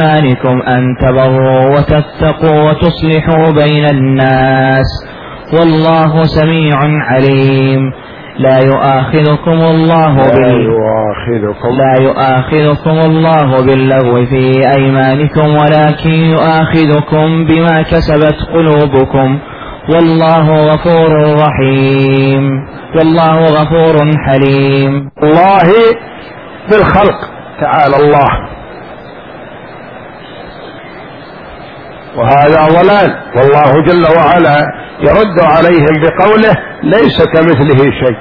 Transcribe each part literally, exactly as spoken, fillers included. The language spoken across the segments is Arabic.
أيمانكم أن تبروا وتتقوا وتصلحوا بين الناس والله سميع عليم. لا يؤاخذكم الله لا بال... يؤاخذكم لا يؤاخذكم الله باللغو في أيمانكم ولكن يؤاخذكم بما كسبت قلوبكم والله غفور رحيم والله غفور حليم. الله بالخلق تعالى الله، وهذا ضلال، والله جل وعلا يرد عليهم بقوله ليس كمثله شيء.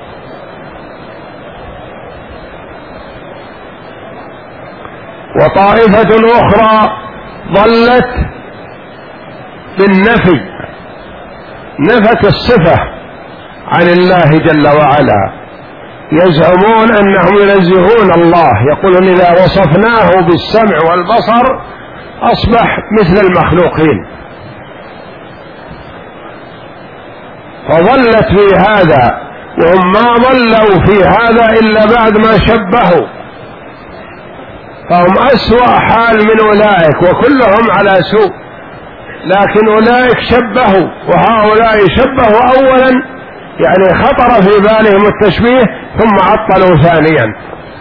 وطائفة أخرى ضلت بالنفي، نفت الصفة عن الله جل وعلا، يزعمون أنهم ينزهون الله، يقولون إذا وصفناه بالسمع والبصر أصبح مثل المخلوقين، فظلت في هذا، وهم ما ظلوا في هذا إلا بعد ما شبهوا، فهم أسوأ حال من أولئك، وكلهم على سوء، لكن أولئك شبهوا وهؤلاء شبهوا أولا، يعني خطر في بالهم التشبيه ثم عطلوا ثانيا.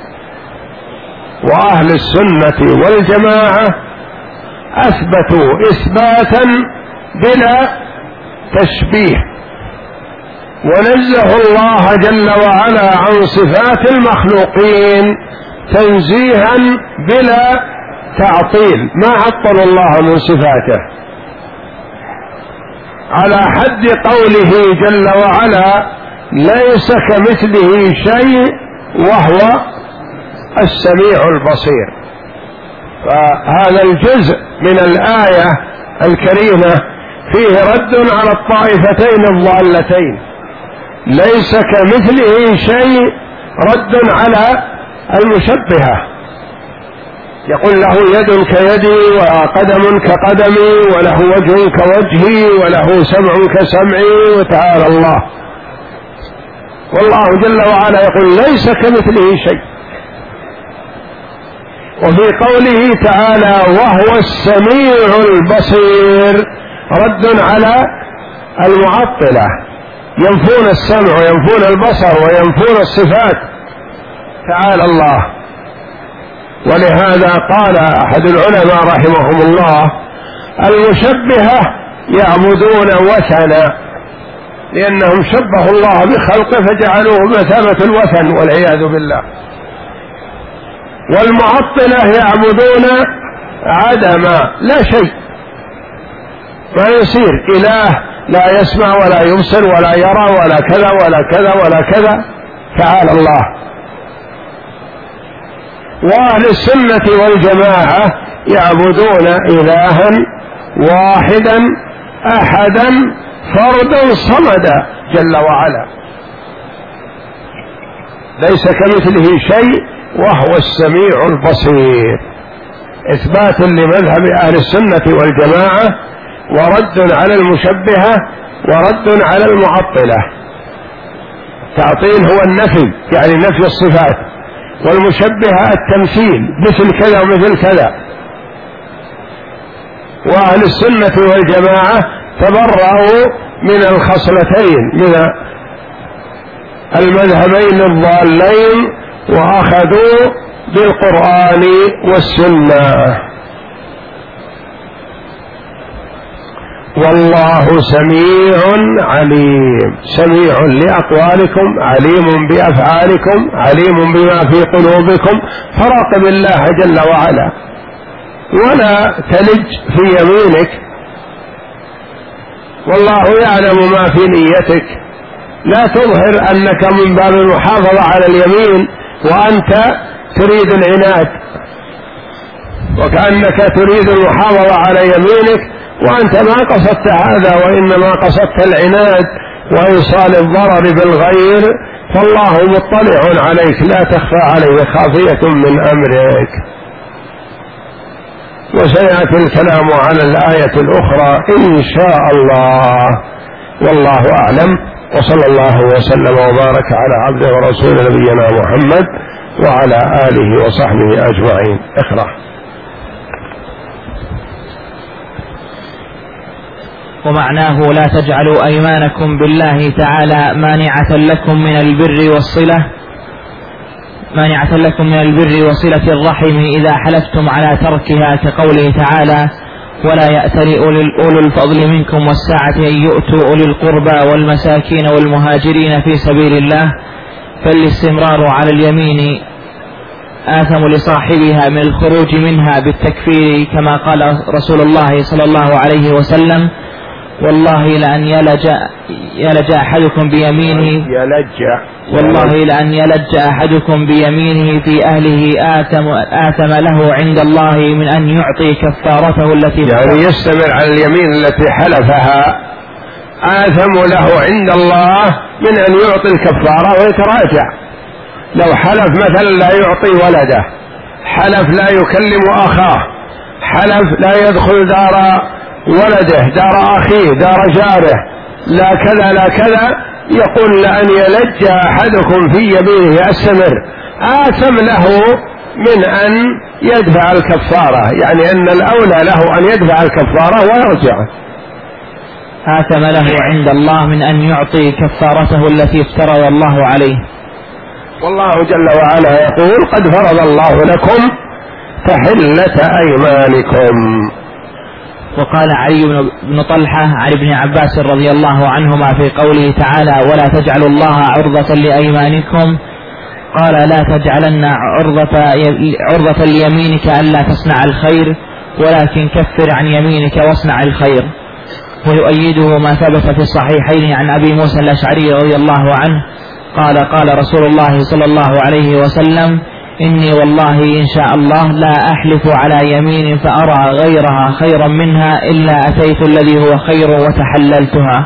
وأهل السنة والجماعة أثبتوا إثباتا بلا تشبيه، ونزهوا الله جل وعلا عن صفات المخلوقين تنزيها بلا تعطيل، ما عطل الله من صفاته، على حد قوله جل وعلا ليس كمثله شيء وهو السميع البصير. فهذا الجزء من الآية الكريمة فيه رد على الطائفتين الضالتين، ليس كمثله شيء رد على المشبهة، يقول له يد كيدي وقدم كقدمي وله وجه كوجهي وله سمع كسمعي، وتعالى الله. والله جل وعلا يقول ليس كمثله شيء. وفي قوله تعالى وهو السميع البصير رد على المعطلة، ينفون السمع وينفون البصر وينفون الصفات تعالى الله. ولهذا قال أحد العلماء رحمهم الله المشبهة يعبدون وثنا، لأنهم شبهوا الله بخلقه فجعلوه مثابة الوثن والعياذ بالله. والمعطلة يعبدون عدما، لا شيء، ما يصير إله لا يسمع ولا يبصر ولا يرى ولا كذا ولا كذا ولا كذا، تعالى الله. وأهل السنة والجماعة يعبدون إلها واحدا أحدا فردا صمدا جل وعلا، ليس كمثله شيء وهو السميع البصير، إثبات لمذهب أهل السنة والجماعة، ورد على المشبهة، ورد على المعطلة. التعطيل هو النفي، يعني نفي الصفات، والمشبهة التمثيل، مثل كذا ومثل كذا. وأهل السنة والجماعة تبرأوا من الخصلتين من المذهبين الضالين، وأخذوا بالقرآن والسنة. والله سميع عليم، سميع لأقوالكم، عليم بأفعالكم، عليم بما في قلوبكم، فراقب الله جل وعلا، ولا تلج في يمينك، والله يعلم ما في نيتك. لا تظهر أنك من باب المحافظة على اليمين وأنت تريد العناد، وكأنك تريد المحافظة على يمينك وأنت ما قصدت هذا، وإنما قصدت العناد وإيصال الضرر بالغير، فالله مطلع عليك، لا تخفى عليه خافية من أمرك. وسيأتي الكلام على الآية الأخرى إن شاء الله، والله أعلم. وصلى الله وسلم وبارك على عبده ورسول نبينا محمد وعلى آله وصحبه أجمعين. اقرأ. ومعناه لا تجعلوا أيمانكم بالله تعالى مانعة لكم من البر والصلة مانعة لكم من البر وصلة الرحم إذا حلفتم على تركها، كقوله تعالى: ولا يأتل أولو الفضل منكم والسعة أن يؤتوا أولي القربى والمساكين والمهاجرين في سبيل الله. فالاستمرار على اليمين آثم لصاحبها من الخروج منها بالتكفير، كما قال رسول الله صلى الله عليه وسلم: والله لأن يلج يلج أحدكم بيمينه يلج والله لأن يلج أحدكم بيمينه في أهله آثم, آثم له عند الله من أن يعطي كفارته التي يعني يستمر على اليمين التي حلفها، آثم له عند الله من أن يعطي الكفارة ويتراجع. لو حلف مثلا لا يعطي ولده، حلف لا يكلم أخاه، حلف لا يدخل دار ولده، دار أخيه، دار جاره، لا كذا لا كذا، يقول: لأن يلج أحدكم في يمينه أستمر، آثم له من أن يدفع الكفارة، يعني أن الأولى له أن يدفع الكفارة ويرجع. آثم له عند الله من أن يعطي كفارته التي افترض الله عليه. والله جل وعلا يقول: قد فرض الله لكم تحلة أيمانكم. وقال علي بن طلحة عن ابن عباس رضي الله عنهما في قوله تعالى: ولا تجعلوا الله عرضة لأيمانكم، قال: لا تجعلن عرضة, عرضة ليمينك ألا تصنع الخير، ولكن كفر عن يمينك واصنع الخير. ويؤيده ما ثبت في الصحيحين عن أبي موسى الأشعري رضي الله عنه قال: قال رسول الله صلى الله عليه وسلم: إني والله إن شاء الله لا أحلف على يمين فأرى غيرها خيرا منها إلا أتيت الذي هو خير وتحللتها.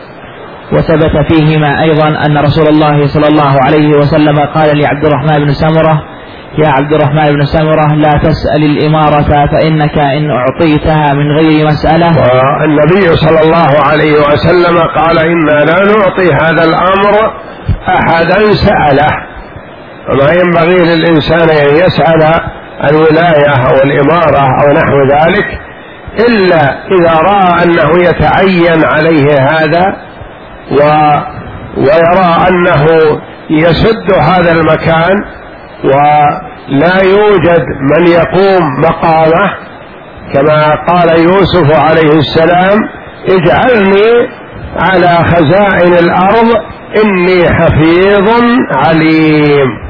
وثبت فيهما أيضا أن رسول الله صلى الله عليه وسلم قال لعبد الرحمن بن سمرة: يا عبد الرحمن بن سمرة، لا تسأل الإمارة فإنك إن أعطيتها من غير مسألة. والنبي صلى الله عليه وسلم قال: إنا لا نعطي هذا الأمر أحدا سأله، وما ينبغي للإنسان أن يسأل الولاية أو الإمارة أو نحو ذلك إلا إذا رأى أنه يتعين عليه هذا و... ويرى أنه يسد هذا المكان ولا يوجد من يقوم مقامه، كما قال يوسف عليه السلام: اجعلني على خزائن الأرض إني حفيظ عليم.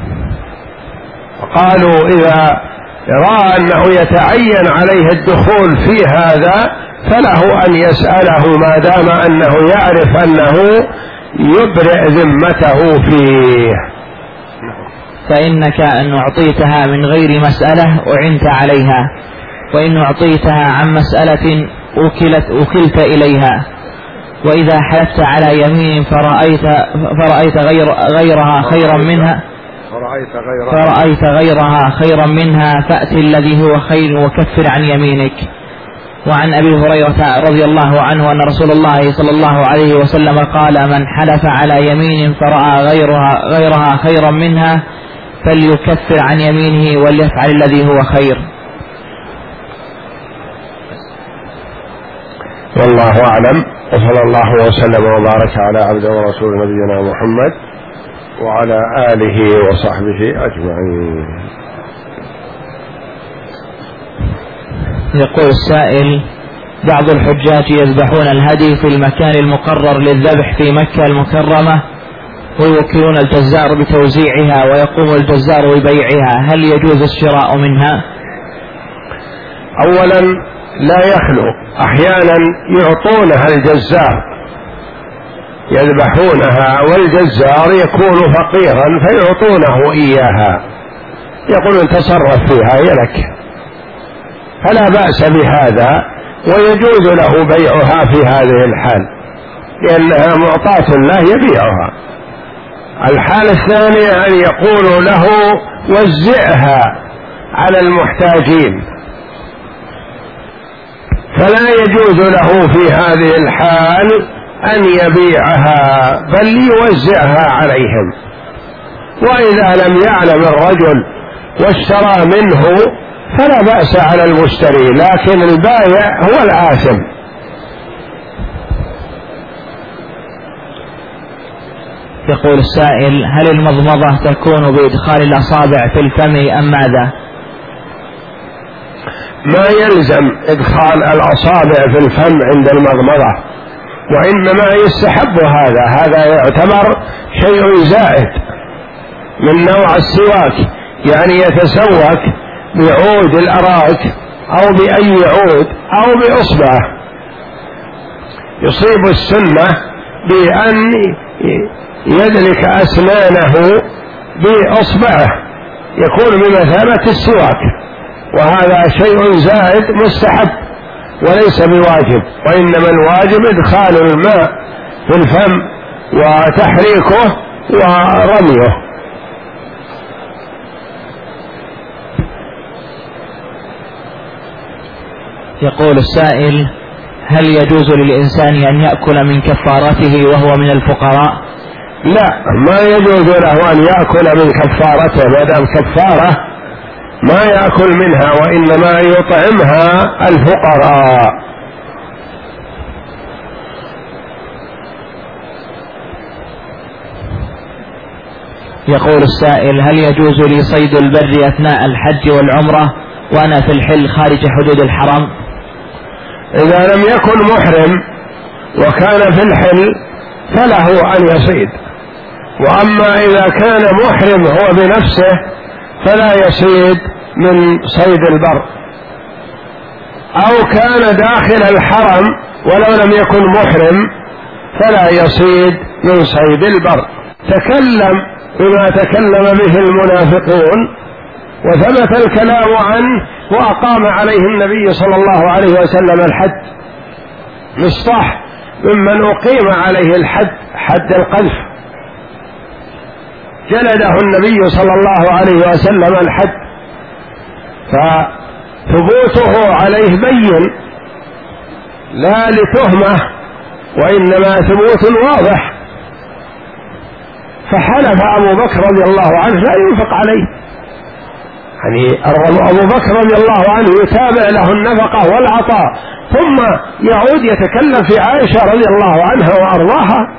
قالوا إذا رأى أنه يتعين عليه الدخول في هذا فله أن يسأله ما دام أنه يعرف أنه يبرئ ذمته فيه. فإنك أن أعطيتها من غير مسألة أعنت عليها، وإن أعطيتها عن مسألة أكلت أكلت إليها. وإذا حلفت على يمين فرأيت, فرأيت غير غيرها خيرا منها فرأيت غيرها, فرأيت غيرها خيرا منها فأت الذي هو خير وكفر عن يمينك. وعن أبي هريرة رضي الله عنه أن رسول الله صلى الله عليه وسلم قال: من حلف على يمين فرأى غيرها, غيرها خيرا منها فليكفر عن يمينه وليفعل الذي هو خير. والله أعلم، وصلى الله وسلم وبارك على عبده ورسول نبينا محمد وعلى آله وصحبه أجمعين. يقول السائل: بعض الحجاج يذبحون الهدي في المكان المقرر للذبح في مكة المكرمة ويوكلون الجزار بتوزيعها ويقوم الجزار ببيعها، هل يجوز الشراء منها؟ أولا لا يخلو، أحيانا يعطونها الجزار يذبحونها والجزار يكون فقيرا فيعطونه إياها، يقولون تصرف فيها هي لك، فلا بأس بهذا ويجوز له بيعها في هذه الحال لأنها معطاة له يبيعها. الحالة الثانية أن يقول له وزعها على المحتاجين، فلا يجوز له في هذه الحال أن يبيعها بل يوزعها عليهم. وإذا لم يعلم الرجل واشترى منه فلا بأس على المشتري، لكن البائع هو الآثم يقول السائل: هل المضمضة تكون بإدخال الأصابع في الفم أم ماذا؟ ما يلزم إدخال الأصابع في الفم عند المضمضة، وإنما يستحب هذا هذا يعتبر شيء زائد من نوع السواك، يعني يتسوك بعود الأراك أو بأي عود أو بإصبعه. يصيب السنة بأن يدلك أسنانه بإصبعه، يكون بمثابة السواك، وهذا شيء زائد مستحب وليس بواجب، وإنما الواجب إدخال الماء في الفم وتحريكه ورميه. يقول السائل: هل يجوز للإنسان أن يأكل من كفارته وهو من الفقراء؟ لا، ما يجوز له أن يأكل من كفارته، ما دام كفارة ما يأكل منها، وإنما يطعمها الفقراء. يقول السائل: هل يجوز لي صيد البر أثناء الحج والعمرة وأنا في الحل خارج حدود الحرم؟ إذا لم يكن محرم وكان في الحل فله أن يصيد، وأما إذا كان محرم هو بنفسه فلا يصيد من صيد البر، أو كان داخل الحرم ولو لم يكن محرم فلا يصيد من صيد البر. تكلم بما تكلم به المنافقون وثبت الكلام عنه، وأقام عليه النبي صلى الله عليه وسلم الحد. مصطح ممن أقيم عليه الحد، حد القذف، جلده النبي صلى الله عليه وسلم الحد، فثبوته عليه بين لا لتهمة، وإنما ثبوت واضح. فحلف أبو بكر رضي الله عنه لا ينفق عليه، يعني أبو بكر رضي الله عنه يتابع له النفقة والعطاء، ثم يعود يتكلم في عائشة رضي الله عنها وأرضاها.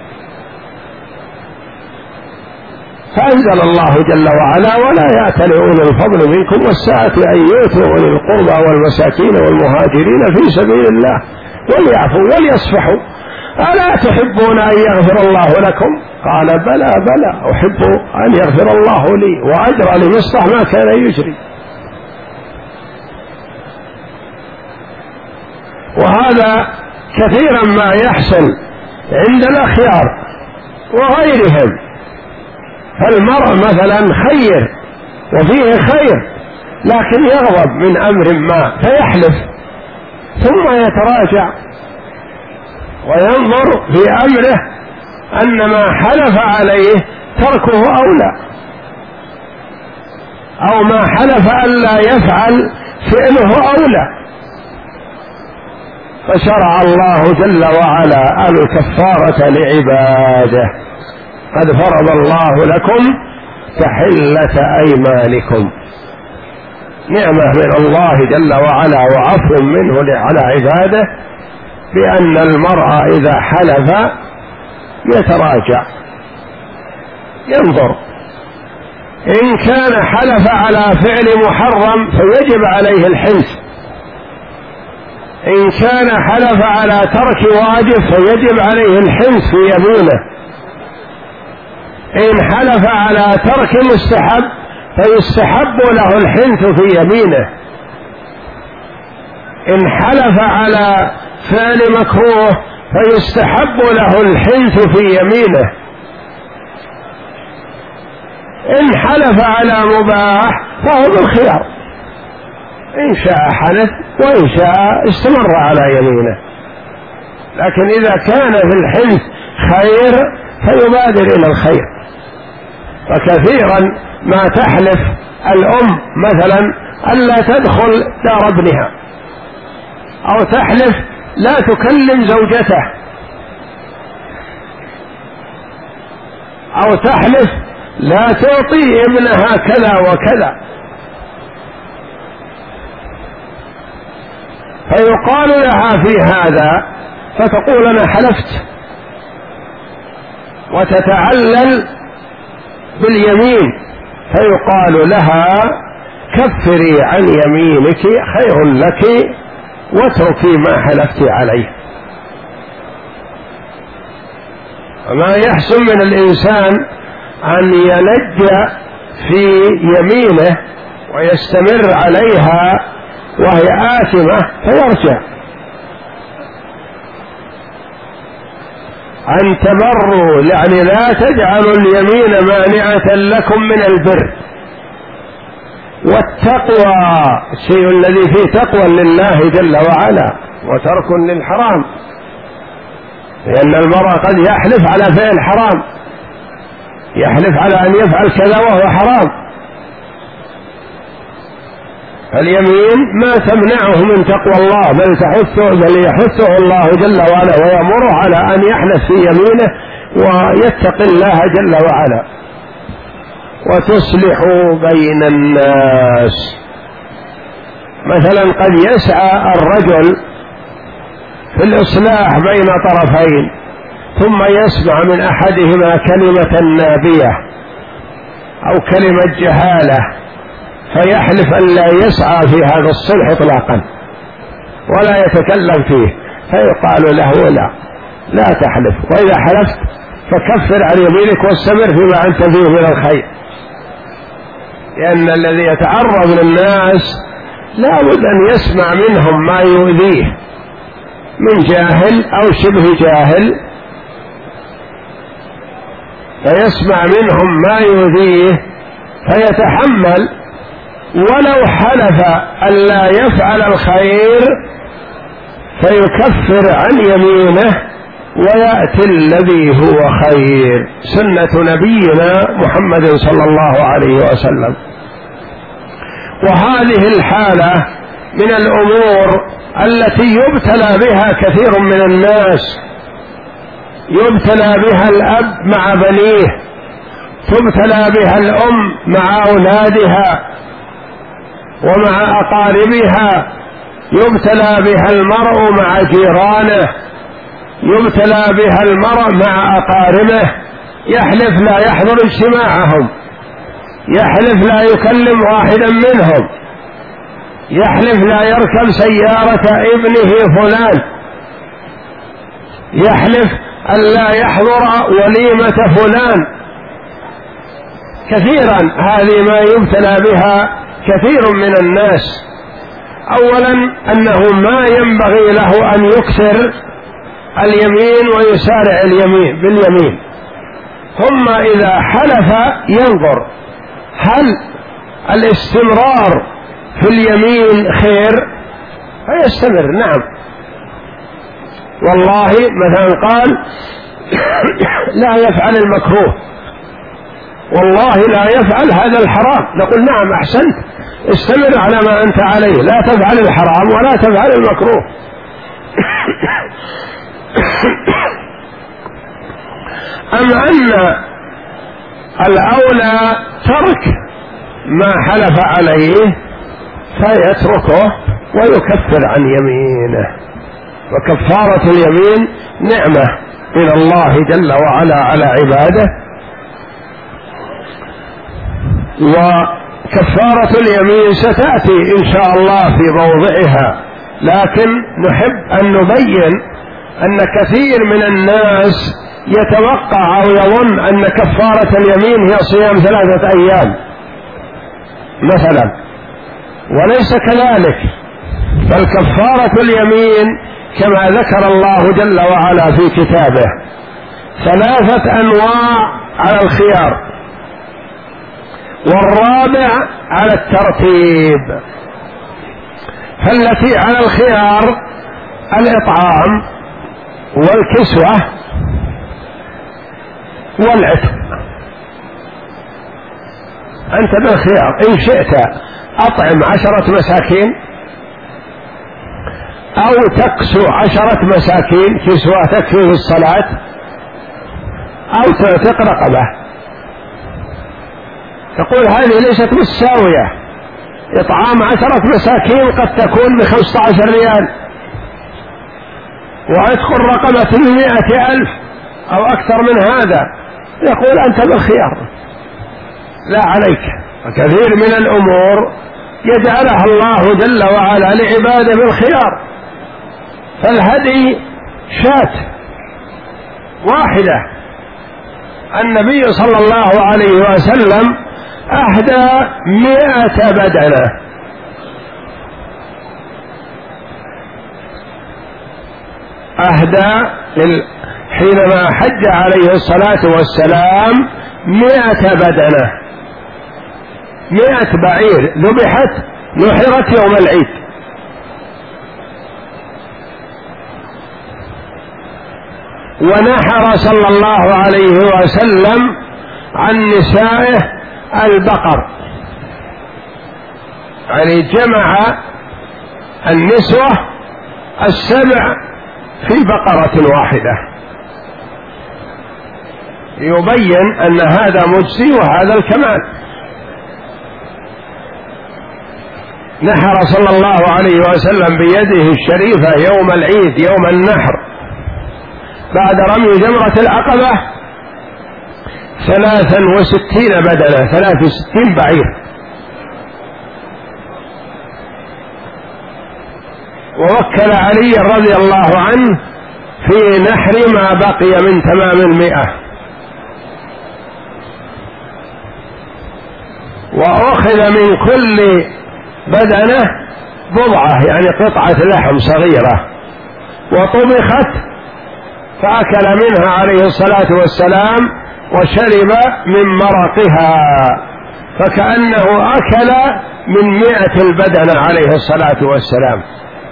فأنزل الله جل وعلا: ولا يأتل أولي الفضل منكم والسعة أن يؤتوا أولي القربى والمساكين والمهاجرين في سبيل الله وليعفوا وليصفحوا ألا تحبون أن يغفر الله لكم؟ قال: بلى بلى أحب أن يغفر الله لي، وأجرى لمصطح ما كان يجري. وهذا كثيرا ما يحصل عند الأخيار وغيرهم، فالمرء مثلا خير وفيه خير لكن يغضب من أمر ما فيحلف ثم يتراجع وينظر في أمره أن ما حلف عليه تركه أولى، أو ما حلف ألا يفعل فعله أولى. فشرع الله جل وعلا الكفارة لعباده: قد فرض الله لكم تحلة أيمانكم. نعمة من الله جل وعلا وعفو منه على عباده، بأن المرء إذا حلف يتراجع ينظر، إن كان حلف على فعل محرم فيجب عليه الحنث، إن كان حلف على ترك واجب فيجب عليه الحنث في يمينه، إن حلف على ترك مستحب فيستحب له الحنث في يمينه، إن حلف على فعل مكروه فيستحب له الحنث في يمينه، إن حلف على مباح فهو بالخيار، إن شاء حلف وإن شاء استمر على يمينه. لكن إذا كان في الحنث خير فيبادر إلى الخير. فكثيرا ما تحلف الأم مثلا ألا تدخل دار ابنها، أو تحلف لا تكلم زوجته، أو تحلف لا تعطي ابنها كذا وكذا، فيقال لها في هذا فتقول أنا حلفت، وتتعلل باليمين، فيقال لها كفري عن يمينك خير لك واتركي ما حلفت عليه. وما يحسن من الإنسان أن يلج في يمينه ويستمر عليها وهي آثمة فيرجع. أن تبروا يعني لا تجعلوا اليمين مانعة لكم من البر. والتقوى الشيء الذي فيه تقوى لله جل وعلا وترك للحرام، لأن المرء قد يحلف على فعل حرام، يحلف على أن يفعل كذا وهو حرام. فاليمين ما تمنعه من تقوى الله، بل تحثه بل يحثه الله جل وعلا ويأمره على أن يحلف في يمينه ويتقي الله جل وعلا. وتصلحوا بين الناس، مثلا قد يسعى الرجل في الإصلاح بين طرفين ثم يسمع من أحدهما كلمة نابية أو كلمة جهالة فيحلف أن لا يسعى في هذا الصلح إطلاقا ولا يتكلم فيه، فيقال له لا لا تحلف، وإذا حلفت فكفر عن يمينك واستمر فيما أنت فيه من الخير. لأن الذي يتعرض للناس لا بد أن يسمع منهم ما يؤذيه من جاهل أو شبه جاهل، فيسمع منهم ما يؤذيه فيتحمل، ولو حلف أن لا يفعل الخير فيكفر عن يمينه ويأتي الذي هو خير. سنة نبينا محمد صلى الله عليه وسلم. وهذه الحالة من الأمور التي يبتلى بها كثير من الناس، يبتلى بها الأب مع بنيه، تبتلى بها الأم مع أولادها ومع أقاربها، يبتلى بها المرء مع جيرانه، يبتلى بها المرء مع أقاربه، يحلف لا يحضر اجتماعهم، يحلف لا يكلم واحدا منهم، يحلف لا يركب سيارة ابنه فلان، يحلف أن لا يحضر وليمة فلان. كثيرا هذه ما يبتلى بها كثير من الناس. أولا أنه ما ينبغي له أن يكثر اليمين ويسارع اليمين باليمين، ثم إذا حلف ينظر هل الاستمرار في اليمين خير فيستمر. نعم والله مثلا قال لا يفعل المكروه، والله لا يفعل هذا الحرام، نقول نعم أحسنت، استمر على ما أنت عليه، لا تفعل الحرام ولا تفعل المكروه. أم أن الأولى ترك ما حلف عليه فيتركه ويكفر عن يمينه. وكفارة اليمين نعمة من الله جل وعلا على عباده، وكفارة اليمين ستأتي إن شاء الله في موضعها، لكن نحب أن نبين أن كثير من الناس يتوقع أو يظن أن كفارة اليمين هي صيام ثلاثة أيام مثلا، وليس كذلك، بل كفارة اليمين كما ذكر الله جل وعلا في كتابه ثلاثة أنواع على الخيار، والرابع على الترتيب. فالتي على الخيار الإطعام والكسوة والعتق. أنت بالخيار، إن شئت أطعم عشرة مساكين أو تكسو عشرة مساكين كسوة تكفي في الصلاة، أو تعتق رقبة. تقول هذه ليست متساوية، إطعام عشرة مساكين قد تكون بخمسة عشر ريال، وعتق الرقبة بمئة ألف أو أكثر من هذا، يقول أنت بالخيار لا عليك. وكثير من الأمور يجعلها الله جل وعلا لعباده بالخيار. فالهدي شاة واحدة، النبي صلى الله عليه وسلم أهدى مئة بدنة، أهدى حينما حج عليه الصلاة والسلام مئة بدنة، مئة بعير ذبحت نحرت يوم العيد. ونحر صلى الله عليه وسلم عن نسائه البقر، يعني جمع النسوة السبع في بقرة واحدة، يبين أن هذا مجزي وهذا الكمال. نحر صلى الله عليه وسلم بيده الشريفة يوم العيد يوم النحر بعد رمي جمرة العقبة ثلاثا وستين بدنة، ثلاث وستين بعير. ووكل علي رضي الله عنه في نحر ما بقي من تمام المئة، وأخذ من كل بدنة بضعة يعني قطعة لحم صغيرة وطبخت فأكل منها عليه الصلاة والسلام وشرب من مرقها، فكأنه أكل من مئة البدنة عليه الصلاة والسلام،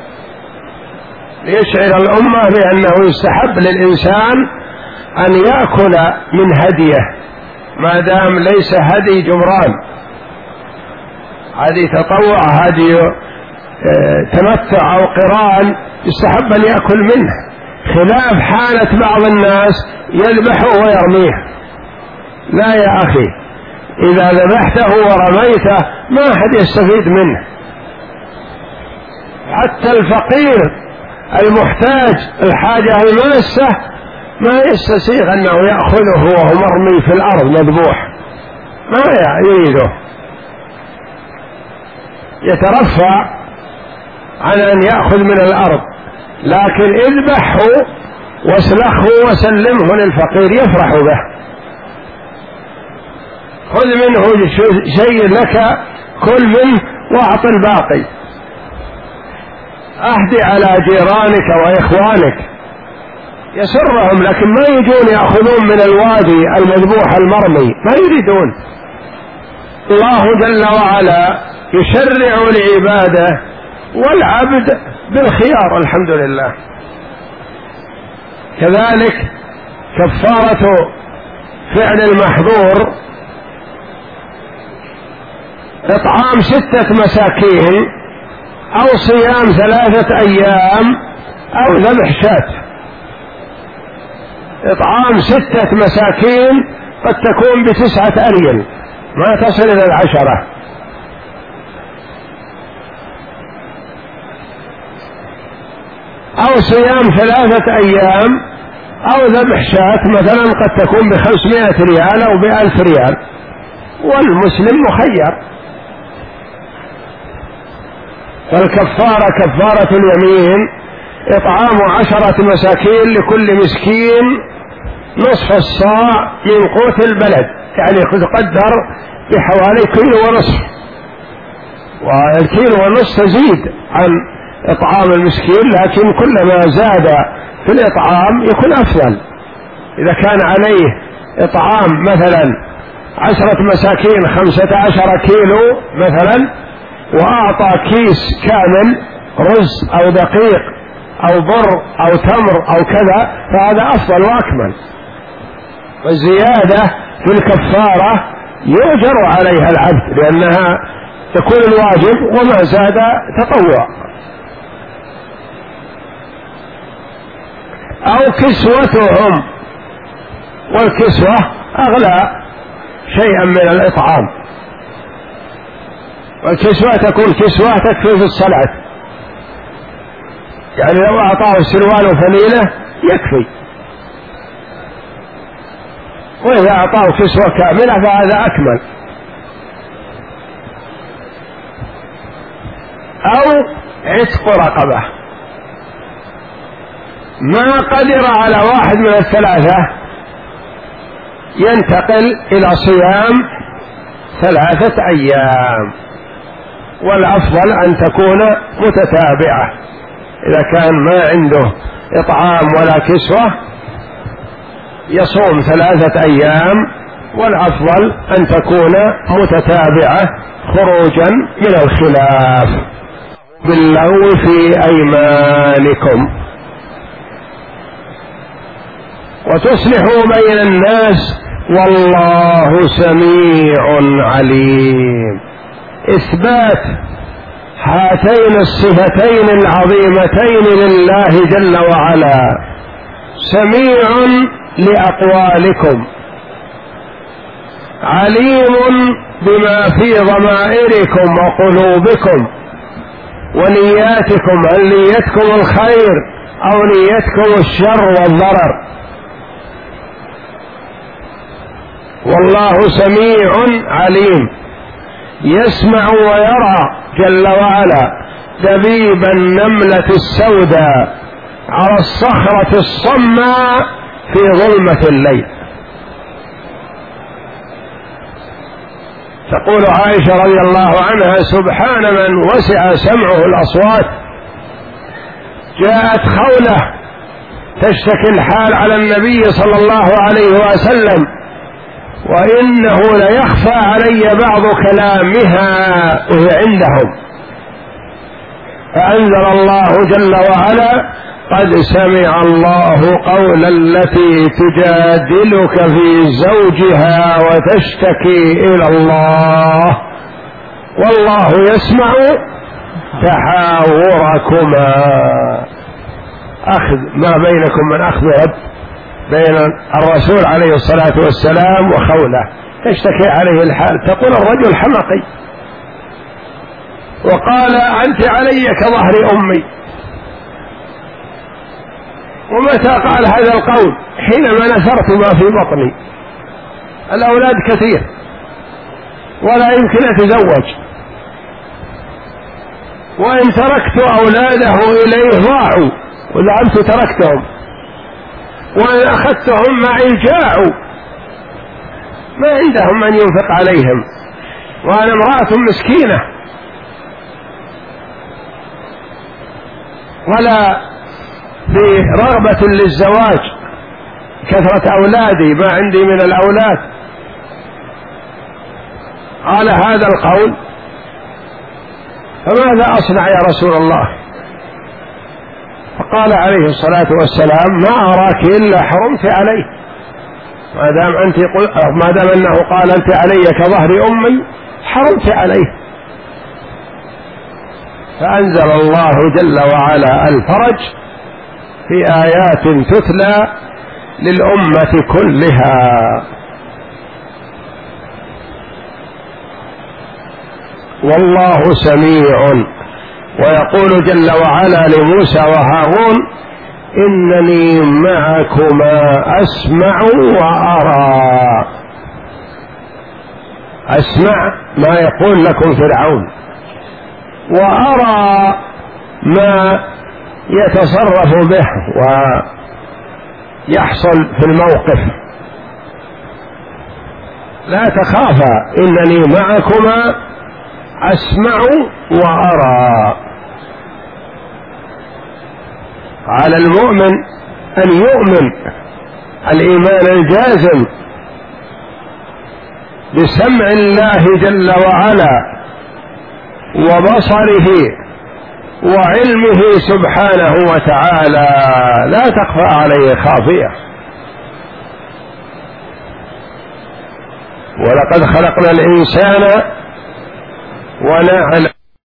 ليشعر الأمة بأنه يستحب للإنسان أن يأكل من هديه ما دام ليس هدي جبران، هدي تطوع، هدي تمتع أو قران، يستحب أن يأكل منه، خلاف حالة بعض الناس يذبحه ويرميه. لا يا أخي، إذا ذبحته ورميته ما أحد يستفيد منه، حتى الفقير المحتاج الحاجة الماسة ما يستسيغ أنه يأخذه وهو مرمي في الأرض مذبوح، ما يريده، يترفع عن أن يأخذ من الأرض، لكن اذبحه واسلخه وسلمه للفقير يفرح به. خذ منه شيء لك كل منه واعط الباقي. اهدي على جيرانك واخوانك يسرهم، لكن ما يجون ياخذون من الوادي المذبوح المرمي، ما يريدون. الله جل وعلا يشرع لعباده والعبد بالخيار، الحمد لله. كذلك كفارة فعل المحظور إطعام ستة مساكين أو صيام ثلاثة أيام أو ذبح شاة. إطعام ستة مساكين قد تكون بتسعة أريل، ما تصل إلى العشرة. أو صيام ثلاثة أيام أو ذبح شاة مثلا قد تكون بخمسمائة ريال أو بألف ريال، والمسلم مخير. فالكفارة كفارة اليمين إطعام عشرة مساكين لكل مسكين نصف الصاع من قوت البلد، يعني تقدر بحوالي كيلو ونصف، والكيلو ونصف تزيد عن إطعام المسكين، لكن كلما زاد في الإطعام يكون أفضل. إذا كان عليه إطعام مثلا عشرة مساكين خمسة عشر كيلو مثلا، وأعطى كيس كامل رز أو دقيق أو بر أو تمر أو كذا، فهذا أفضل وأكمل. والزيادة في الكفارة يؤجر عليها العبد، لأنها تكون الواجب وما زاد تطوع. أو كسوتهم، والكسوة أغلى شيئا من الإطعام، والكسوة تكون كسوة تكفي في الصلاة، يعني لو أعطاه سروال وفنيلة يكفي. وإذا أعطاه كسوة كاملة فهذا أكمل. أو عتق رقبة. ما قدر على واحد من الثلاثة ينتقل إلى صيام ثلاثة أيام، والأفضل أن تكون متتابعة. إذا كان ما عنده إطعام ولا كسوة يصوم ثلاثة أيام، والأفضل أن تكون متتابعة خروجا من الخلاف. باللغو في أيمانكم وتصلحوا بين الناس والله سميع عليم. إثبات هاتين الصفتين العظيمتين لله جل وعلا: سميع لأقوالكم، عليم بما في ضمائركم وقلوبكم ونياتكم، هل نيتكم الخير أو نيتكم الشر والضرر. والله سميع عليم، يسمع ويرى جل وعلا دبيب النملة السوداء على الصخرة الصماء في ظلمة الليل. تقول عائشة رضي الله عنها: سبحان من وسع سمعه الأصوات. جاءت خولة تشتكي الحال على النبي صلى الله عليه وسلم: وإنه ليخفى علي بعض كلامها وهي عندهم. فأنزل الله جل وعلا: قد سمع الله قول التي تجادلك في زوجها وتشتكي إلى الله والله يسمع تحاوركما. أخذ ما بينكم من أخذ رد بين الرسول عليه الصلاة والسلام وخولة، تشتكي عليه الحال، تقول الرجل حمقي، وقال: أنت علي كظهر أمي. ومتى قال هذا القول؟ حينما نثرت ما في بطني، الأولاد كثير ولا يمكن أتزوج، وإن تركت أولاده إليه ضاعوا وذهبت تركتهم، وإن أخذتهم معي جاعوا، ما عندهم من ينفق عليهم، وأنا امرأة مسكينة ولا برغبة للزواج، كثرة أولادي ما عندي من الأولاد. قال هذا القول، فماذا أصنع يا رسول الله؟ فقال عليه الصلاة والسلام: ما أراك إلا حرمت عليه، ما دام أنت ما دام أنه قال أنت علي كظهر أمي حرمت عليه. فأنزل الله جل وعلا الفرج في آيات تتلى للأمة كلها. والله سميع. ويقول جل وعلا لموسى وهارون: إنني معكما أسمع وأرى. أسمع ما يقول لكم فرعون، وأرى ما يتصرف به ويحصل في الموقف. لا تخافا إنني معكما أسمع وأرى. على المؤمن أن يؤمن الإيمان الجازم بسمع الله جل وعلا وبصره وعلمه سبحانه وتعالى، لا تخفى عليه خافية. ولقد خلقنا الإنسان ونعلم